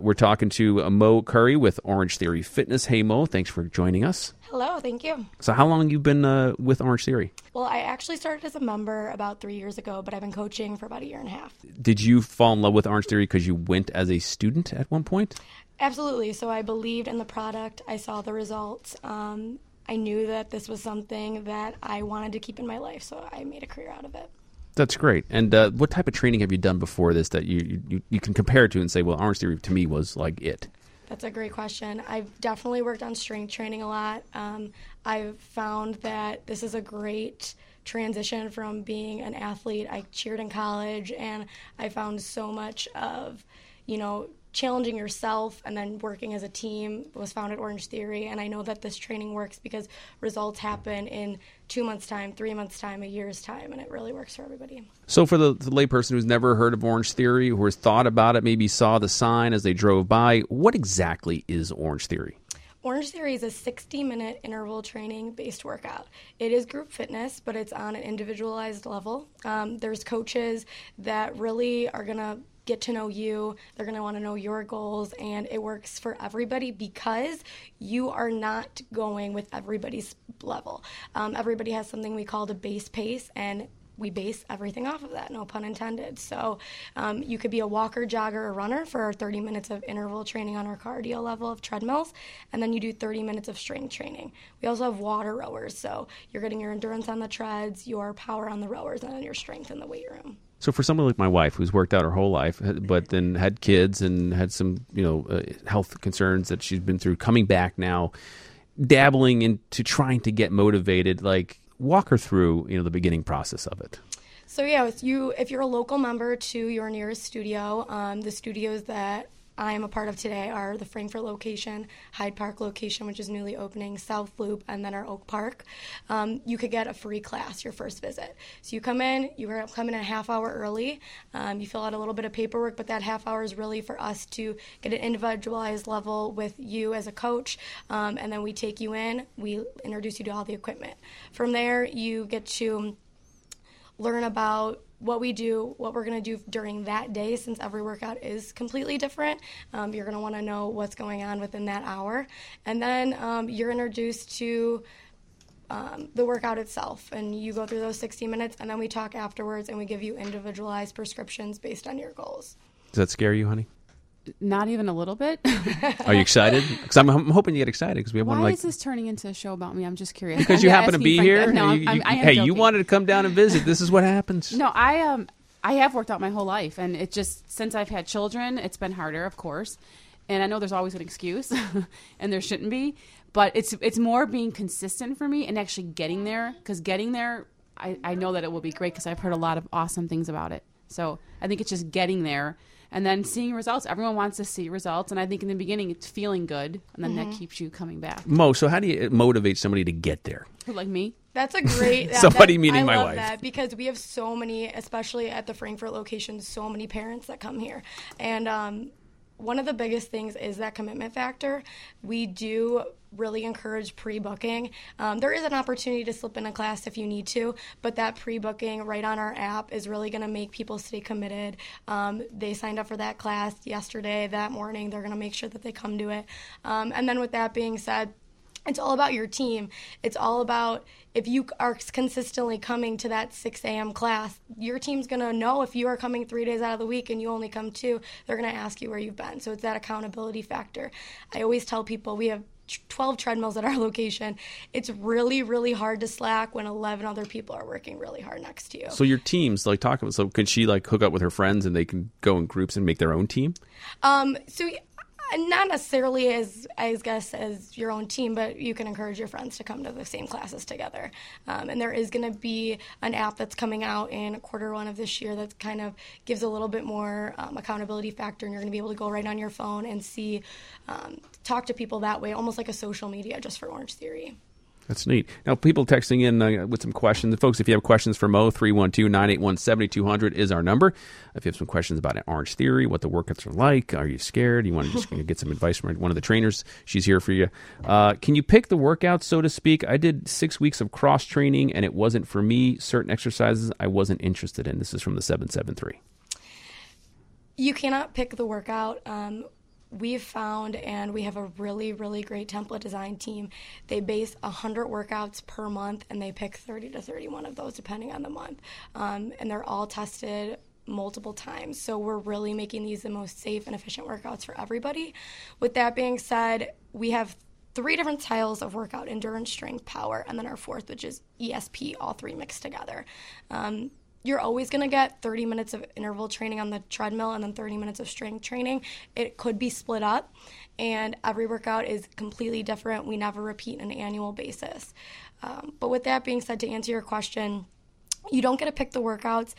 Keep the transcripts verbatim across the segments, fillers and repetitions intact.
we're talking to uh, Mo Curry with Orange Theory Fitness. Hey, Mo, thanks for joining us. Hello, thank you. So how long have you been uh, with Orange Theory? Well, I actually started as a member about three years ago, but I've been coaching for about a year and a half. Did you fall in love with Orange Theory because you went as a student at one point? Absolutely. So I believed in the product. I saw the results. Um, I knew that this was something that I wanted to keep in my life, so I made a career out of it. That's great. And uh, what type of training have you done before this that you, you, you can compare it to and say, well, Orange Theory to me was like it? That's a great question. I've definitely worked on strength training a lot. Um, I've found that this is a great transition from being an athlete. I cheered in college, and I found so much of, you know, challenging yourself and then working as a team was found at Orange Theory. And I know that this training works because results happen in two months' time, three months' time, a year's time, and it really works for everybody. So for the, the layperson who's never heard of Orange Theory, who has thought about it, maybe saw the sign as they drove by, what exactly is Orange Theory? Orange Theory is a sixty-minute interval training-based workout. It is group fitness, but it's on an individualized level. Um, there's coaches that really are going to get to know you. They're going to want to know your goals, and it works for everybody because you are not going with everybody's level. Um, everybody has something we call the base pace, and we base everything off of that, no pun intended. So um, you could be a walker, jogger, or runner for our thirty minutes of interval training on our cardio level of treadmills, and then you do thirty minutes of strength training. We also have water rowers, so you're getting your endurance on the treads, your power on the rowers, and then your strength in the weight room. So for someone like my wife who's worked out her whole life, but then had kids and had some, you know, uh, health concerns that she's been through, coming back now, dabbling into trying to get motivated, like walk her through, you know, the beginning process of it. So yeah, if you if you're a local member to your nearest studio, um, the studios that I am a part of today are the Frankfort location, Hyde Park location, which is newly opening, South Loop, and then our Oak Park. Um, you could get a free class your first visit. So you come in, you come in a half hour early, um, you fill out a little bit of paperwork, but that half hour is really for us to get an individualized level with you as a coach, um, and then we take you in, we introduce you to all the equipment. From there, you get to learn about what we do, what we're going to do during that day, since every workout is completely different. Um, you're going to want to know what's going on within that hour. And then um, you're introduced to um, the workout itself, and you go through those sixty minutes, and then we talk afterwards, and we give you individualized prescriptions based on your goals. Does that scare you, honey? Not even a little bit. Are you excited? Because I'm, I'm hoping you get excited because we have Why one like. is this turning into a show about me? I'm just curious. Because you I'm happen to be asking here. Frank- No, you, I'm, you, I'm, I am hey, joking. you wanted to come down and visit. This is what happens. No, I um, I have worked out my whole life, and it just since I've had children, it's been harder, of course. And I know there's always an excuse, and there shouldn't be. But it's it's more being consistent for me and actually getting there. Because getting there, I, I know that it will be great because I've heard a lot of awesome things about it. So I think it's just getting there. And then seeing results. Everyone wants to see results. And I think in the beginning, it's feeling good. And then Mm-hmm. that keeps you coming back. Mo, so how do you motivate somebody to get there? Like me? That's a great... that- Somebody that- meaning I my love wife. that because we have so many, especially at the Frankfort location, so many parents that come here. And um, one of the biggest things is that commitment factor. We do really encourage pre-booking. Um, there is an opportunity to slip in a class if you need to, but that pre-booking right on our app is really going to make people stay committed. Um, they signed up for that class yesterday, that morning. They're going to make sure that they come to it. Um, and then with that being said, it's all about your team. It's all about if you are consistently coming to that six a.m. class, your team's going to know if you are coming three days out of the week and you only come two, they're going to ask you where you've been. So it's that accountability factor. I always tell people we have twelve treadmills at our location. It's really, really hard to slack when eleven other people are working really hard next to you. So your teams, like, talk about, so can she, like, hook up with her friends and they can go in groups and make their own team? Um, so not necessarily as, I guess, as your own team, but you can encourage your friends to come to the same classes together. Um, and there is going to be an app that's coming out in quarter one of this year that kind of gives a little bit more um, accountability factor, and you're going to be able to go right on your phone and see, um, talk to people that way, almost like a social media just for Orange Theory. That's neat. Now, people texting in uh, with some questions. Folks, if you have questions for Mo, three one two, nine eight one, seven two zero zero is our number. If you have some questions about Orange Theory, what the workouts are like, are you scared? You want to just get some advice from one of the trainers, she's here for you. Uh, can you pick the workouts, so to speak? I did six weeks of cross-training, and it wasn't for me. Certain exercises I wasn't interested in. This is from the seven seven three. You cannot pick the workout. Um, we've found, and we have a really, really great template design team. They base one hundred workouts per month, and they pick thirty to thirty-one of those depending on the month. Um, and they're all tested multiple times. So we're really making these the most safe and efficient workouts for everybody. With that being said, we have three different styles of workout: endurance, strength, power, and then our fourth, which is E S P, all three mixed together. Um, You're always going to get thirty minutes of interval training on the treadmill and then thirty minutes of strength training. It could be split up, and every workout is completely different. We never repeat on an annual basis. Um, but with that being said, to answer your question, you don't get to pick the workouts.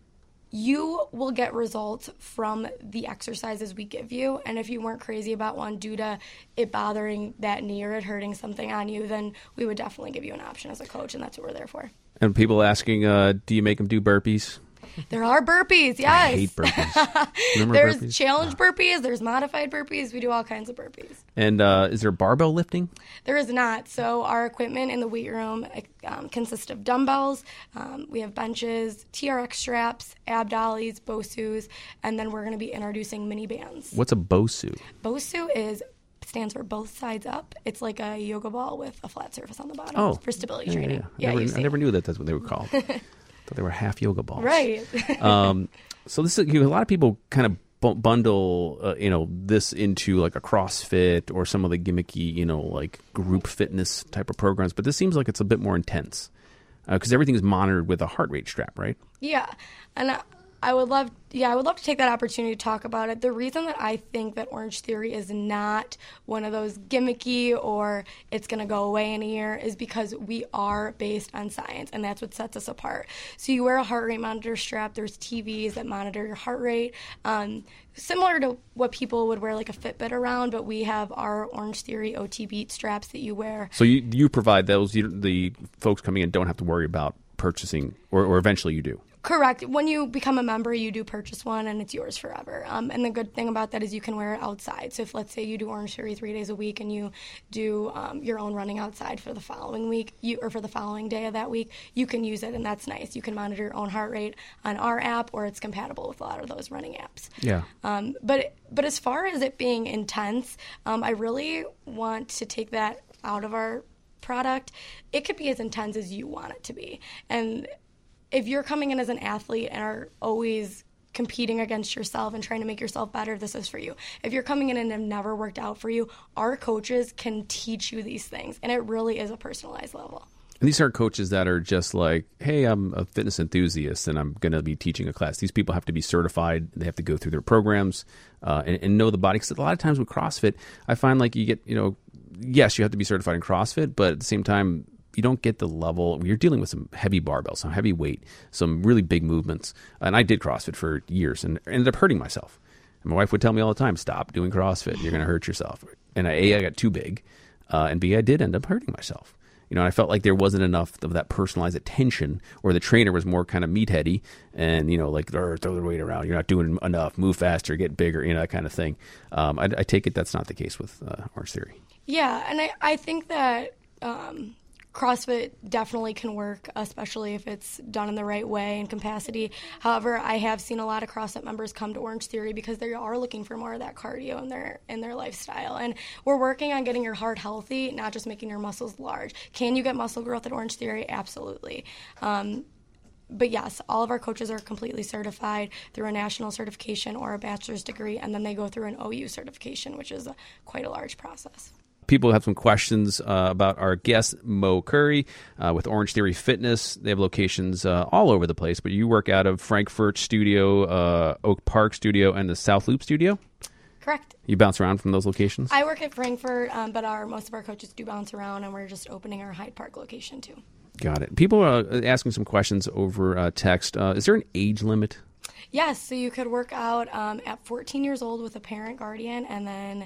You will get results from the exercises we give you, and if you weren't crazy about one due to it bothering that knee or it hurting something on you, then we would definitely give you an option as a coach, and that's what we're there for. And people asking, uh, do you make them do burpees? There are burpees, yes. I hate burpees. Remember There's burpees? challenge burpees, there's modified burpees. We do all kinds of burpees. And uh, is there barbell lifting? There is not. So our equipment in the weight room um, consists of dumbbells. Um, we have benches, T R X straps, abdollies, BOSUs, and then we're going to be introducing mini bands. What's a BOSU? BOSU is stands for both sides up. It's like a yoga ball with a flat surface on the bottom Oh, for stability yeah, training. Yeah, Yeah, I, never, you've I seen never it. knew that that's what they were called. Thought they were half yoga balls. Right. um, so this is, you know, a lot of people kind of bu- bundle, uh, you know, this into like a CrossFit or some of the gimmicky, you know, like group fitness type of programs. But this seems like it's a bit more intense because uh, everything is monitored with a heart rate strap, right? Yeah, and I, I would love, yeah, I would love to take that opportunity to talk about it. The reason that I think that Orange Theory is not one of those gimmicky or it's going to go away in a year is because we are based on science, and that's what sets us apart. So you wear a heart rate monitor strap. There's T Vs that monitor your heart rate, um, similar to what people would wear like a Fitbit around, but we have our Orange Theory O T Beat straps that you wear. So you you provide those. You, the folks coming in don't have to worry about purchasing, or, or eventually you do. Correct. When you become a member, you do purchase one, and it's yours forever. Um, and the good thing about that is you can wear it outside. So if, let's say, you do Orange Theory three days a week and you do um, your own running outside for the following week, you or for the following day of that week, you can use it, and that's nice. You can monitor your own heart rate on our app, or it's compatible with a lot of those running apps. Yeah. Um, but but as far as it being intense, um, I really want to take that out of our product. It could be as intense as you want it to be, and if you're coming in as an athlete and are always competing against yourself and trying to make yourself better, this is for you. If you're coming in and have never worked out for you, our coaches can teach you these things, and it really is a personalized level. And these aren't coaches that are just like, hey, I'm a fitness enthusiast and I'm going to be teaching a class. These people have to be certified. They have to go through their programs uh, and, and know the body. Because a lot of times with CrossFit, I find like you get, you know, yes, you have to be certified in CrossFit, but at the same time, you don't get the level. You're dealing with some heavy barbells, some heavy weight, some really big movements. And I did CrossFit for years and ended up hurting myself. And my wife would tell me all the time, stop doing CrossFit. You're going to hurt yourself. And I, A, I got too big. Uh, and B, I did end up hurting myself. You know, I felt like there wasn't enough of that personalized attention, or the trainer was more kind of meatheady and, you know, like, throw the weight around. You're not doing enough. Move faster, get bigger, you know, that kind of thing. Um, I, I take it that's not the case with uh, Orange Theory. Yeah, and I, I think that um, CrossFit definitely can work, especially if it's done in the right way and capacity. However, I have seen a lot of CrossFit members come to Orange Theory because they are looking for more of that cardio in their in their lifestyle. And we're working on getting your heart healthy, not just making your muscles large. Can you get muscle growth at Orange Theory? Absolutely. Um, But yes, all of our coaches are completely certified through a national certification or a bachelor's degree, and then they go through an O U certification, which is a, quite a large process. People have some questions uh, about our guest, Mo Curry, uh, with Orange Theory Fitness. They have locations uh, all over the place, but you work out of Frankfurt Studio, uh, Oak Park Studio, and the South Loop Studio? Correct. You bounce around from those locations? I work at Frankfurt, um, but our most of our coaches do bounce around, and we're just opening our Hyde Park location too. Got it. People are asking some questions over uh, text. Uh, is there an age limit? Yes, so you could work out um, at fourteen years old with a parent guardian, and then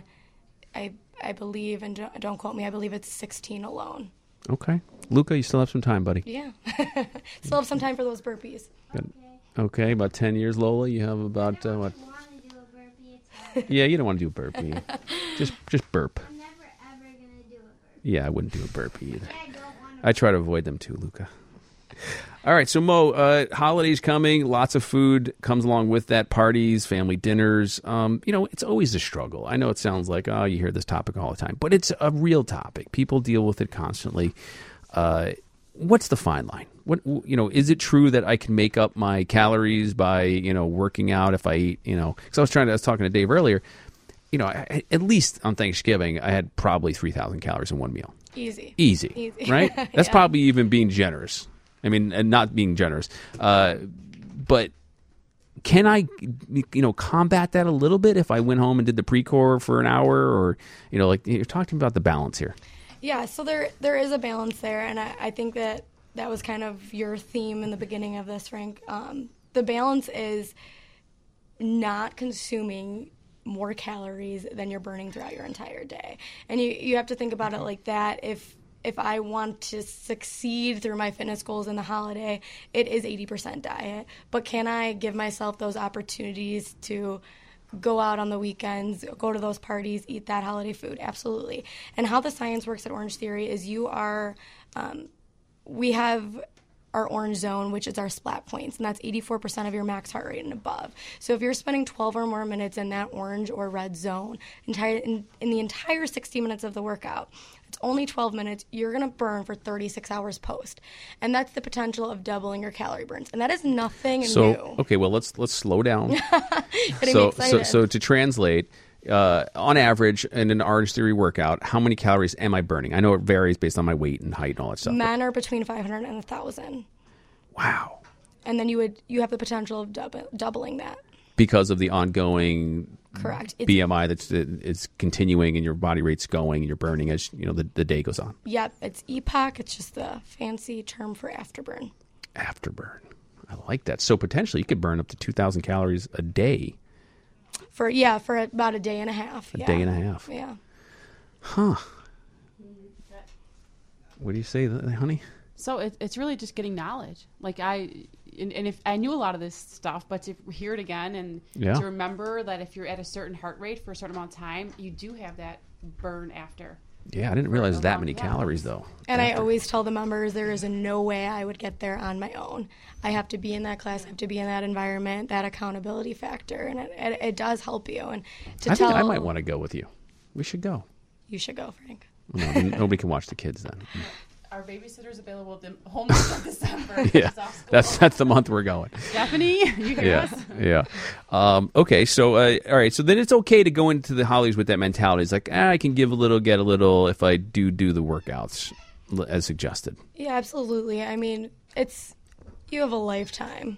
I I believe, and don't, don't quote me, I believe it's sixteen alone. Okay. Luca, you still have some time, buddy. Yeah. Still have some time for those burpees. Good. Okay, about ten years. Lola, you have about, uh, what? I don't want to do a burpee. It's Yeah, you don't want to do a burpee. just just burp. I'm never ever going to do a burpee. Yeah, I wouldn't do a burpee either. I don't want to. I try to avoid them too, Luca. All right, so Mo, uh, holidays coming, lots of food comes along with that, parties, family dinners. Um, you know, it's always a struggle. I know it sounds like, oh, you hear this topic all the time, but it's a real topic. People deal with it constantly. Uh, what's the fine line? What, you know, is it true that I can make up my calories by, you know, working out if I eat, you know, because I was trying to, I was talking to Dave earlier, you know, I, at least on Thanksgiving, I had probably three thousand calories in one meal. Easy. Easy. Easy. Right? That's Yeah. probably even being generous. I mean, and not being generous. Uh, but can I, you know, combat that a little bit if I went home and did the pre-core for an hour? Or, you know, like you're talking about the balance here. Yeah, so there there is a balance there, and I, I think that that was kind of your theme in the beginning of this, Frank. Um, the balance is not consuming more calories than you're burning throughout your entire day. And you, you have to think about it like that. If if I want to succeed through my fitness goals in the holiday, it is eighty percent diet. But can I give myself those opportunities to go out on the weekends, go to those parties, eat that holiday food? Absolutely. And how the science works at Orange Theory is you are, um, we have our orange zone, which is our splat points, and that's eighty-four percent of your max heart rate and above. So if you're spending twelve or more minutes in that orange or red zone, entire in, in the entire sixty minutes of the workout, it's only twelve minutes, you're going to burn for thirty-six hours post. And that's the potential of doubling your calorie burns. And that is nothing So, new. okay, well, let's let's slow down. Getting so, me so, excited. so to translate, uh, on average, in an Orange Theory workout, how many calories am I burning? I know it varies based on my weight and height and all that stuff. Men are between five hundred and one thousand. Wow. And then you would you have the potential of dub- doubling that. Because of the ongoing Correct. It's, B M I that's it's continuing and your body rate's going and you're burning as you know the, the day goes on. Yep, it's E P O C. It's just the fancy term for afterburn. Afterburn. I like that. So potentially you could burn up to two thousand calories a day. For yeah, for about a day and a half. A yeah. day and a half. Yeah. Huh. What do you say, honey? So it, it's really just getting knowledge. Like I, and, and if I knew a lot of this stuff, but to hear it again and Yeah. to remember that if you're at a certain heart rate for a certain amount of time, you do have that burn after. Yeah, I didn't realize a that long many time. calories though. And I After. always tell the members there is no way I would get there on my own. I have to be in that class, I have to be in that environment, that accountability factor, and it, it, it does help you. And to I tell, think I might want to go with you. We should go. you should go, Frank. No, then nobody can watch the kids then. Our babysitter's available the whole month of December. Yeah, It's off school. that's that's the month we're going. Stephanie, you hear Yeah, us? yeah. Um, okay, so uh, all right, so then it's okay to go into the holidays with that mentality. It's like ah, I can give a little, get a little if I do do the workouts l- as suggested. Yeah, absolutely. I mean, it's you have a lifetime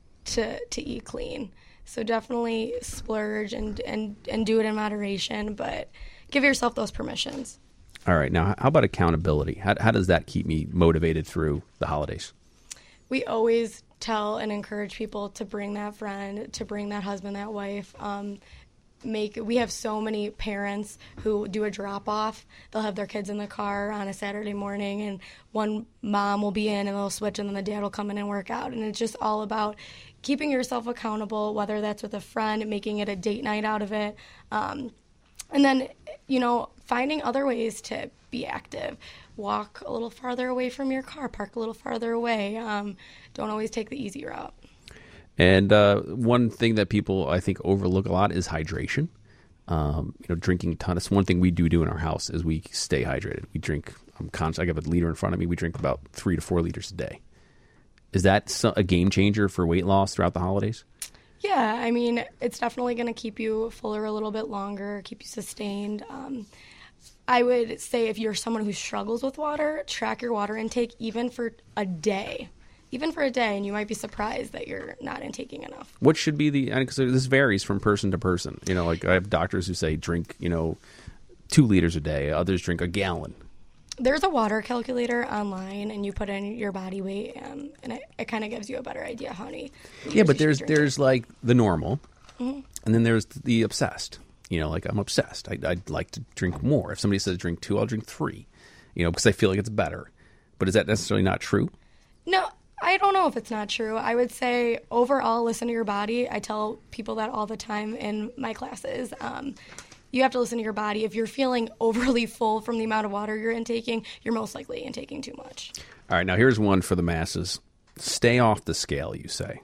to to eat clean. So definitely splurge and, and, and do it in moderation, but give yourself those permissions. All right, now how about accountability? How, how does that keep me motivated through the holidays? We always tell and encourage people to bring that friend, to bring that husband, that wife. Um, make we have so many parents who do a drop off. They'll have their kids in the car on a Saturday morning, and one mom will be in, and they'll switch, and then the dad will come in and work out. And it's just all about keeping yourself accountable, whether that's with a friend, making it a date night out of it. Um, And then, you know, finding other ways to be active. Walk a little farther away from your car, park a little farther away. Um, don't always take the easy route. And uh, one thing that people, I think, overlook a lot is hydration. Um, you know, drinking a ton. That's one thing we do do in our house is we stay hydrated. We drink, I'm conscious, I have a liter in front of me. We drink about three to four liters a day. Is that so- a game changer for weight loss throughout the holidays? Yeah, I mean, it's definitely going to keep you fuller a little bit longer, keep you sustained. Um, I would say if you're someone who struggles with water, track your water intake even for a day. Even for a day, and you might be surprised that you're not intaking enough. What should be the, because this varies from person to person. You know, like I have doctors who say drink, you know, two liters a day. Others drink a gallon. There's a water calculator online, and you put in your body weight, um, and it, it kind of gives you a better idea how many. Yeah, but liters you there's should be there's like the normal, Mm-hmm. and then there's the obsessed. You know, like I'm obsessed. I, I'd like to drink more. If somebody says drink two, I'll drink three. You know, because I feel like it's better. But is that necessarily not true? No, I don't know if it's not true. I would say overall, listen to your body. I tell people that all the time in my classes. Um, you have to listen to your body. If you're feeling overly full from the amount of water you're intaking, you're most likely intaking too much. All right, now here's one for the masses. Stay off the scale, you say.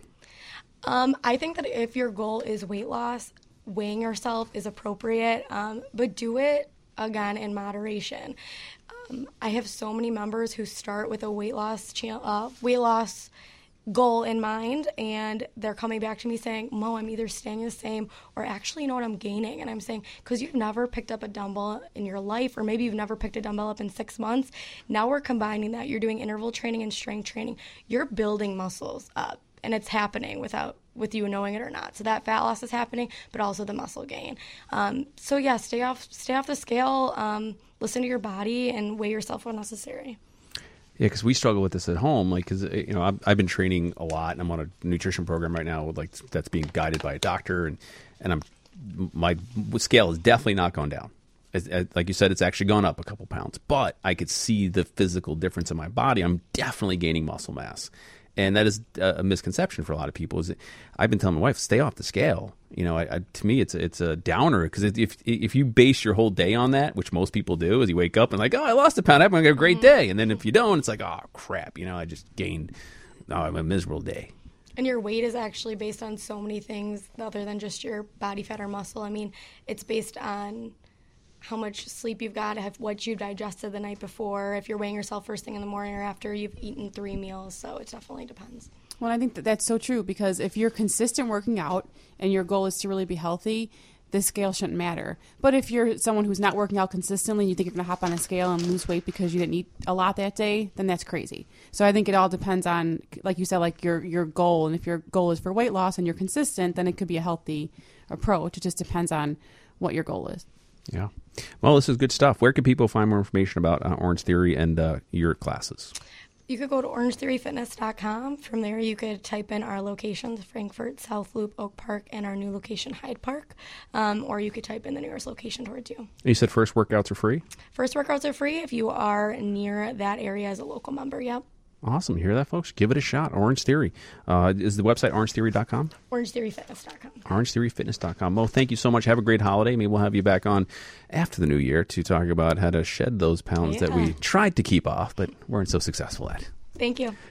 Um, I think that if your goal is weight loss, weighing yourself is appropriate, um, but do it, again, in moderation. Um, I have so many members who start with a weight loss cha- uh, weight loss goal in mind, and they're coming back to me saying, Mo, I'm either staying the same or actually, you know what, I'm gaining. And I'm saying, because you've never picked up a dumbbell in your life, or maybe you've never picked a dumbbell up in six months. Now we're combining that. You're doing interval training and strength training. You're building muscles up, and it's happening without with you knowing it or not. So that fat loss is happening, but also the muscle gain. Um, so yeah, stay off, stay off the scale, um, listen to your body, and weigh yourself when necessary. Yeah, because we struggle with this at home. Like, because you know, I've, I've been training a lot, and I'm on a nutrition program right now, with like that's being guided by a doctor, and and I'm my scale is definitely not gone down. As, as, like you said, it's actually gone up a couple pounds, but I could see the physical difference in my body. I'm definitely gaining muscle mass, and that is a, a misconception for a lot of people. Is that I've been telling my wife, stay off the scale. You know, I, I, to me, it's a, it's a downer, because if if you base your whole day on that, which most people do, is you wake up and like, oh, I lost a pound, I'm gonna have a great day, and then if you don't, it's like, oh crap, you know, I just gained, oh, I'm a miserable day. And your weight is actually based on so many things other than just your body fat or muscle. I mean, it's based on how much sleep you've got, what you've digested the night before, if you're weighing yourself first thing in the morning or after you've eaten three meals. So it definitely depends. Well, I think that that's so true, because if you're consistent working out and your goal is to really be healthy, the scale shouldn't matter. But if you're someone who's not working out consistently and you think you're going to hop on a scale and lose weight because you didn't eat a lot that day, then that's crazy. So I think it all depends on, like you said, like your, your goal. And if your goal is for weight loss and you're consistent, then it could be a healthy approach. It just depends on what your goal is. Yeah. Well, this is good stuff. Where can people find more information about uh, Orange Theory and uh, your classes? You could go to orange theory fitness dot com. From there, you could type in our locations, Frankfort, South Loop, Oak Park, and our new location, Hyde Park. Um, or you could type in the nearest location towards you. You said first workouts are free? First workouts are free if you are near that area as a local member, yep. Awesome. You hear that, folks? Give it a shot. Orange Theory. Uh, is the website orange theory dot com? orange theory fitness dot com. orange theory fitness dot com. Mo, thank you so much. Have a great holiday. Maybe we'll have you back on after the new year to talk about how to shed those pounds Yeah. that we tried to keep off but weren't so successful at. Thank you.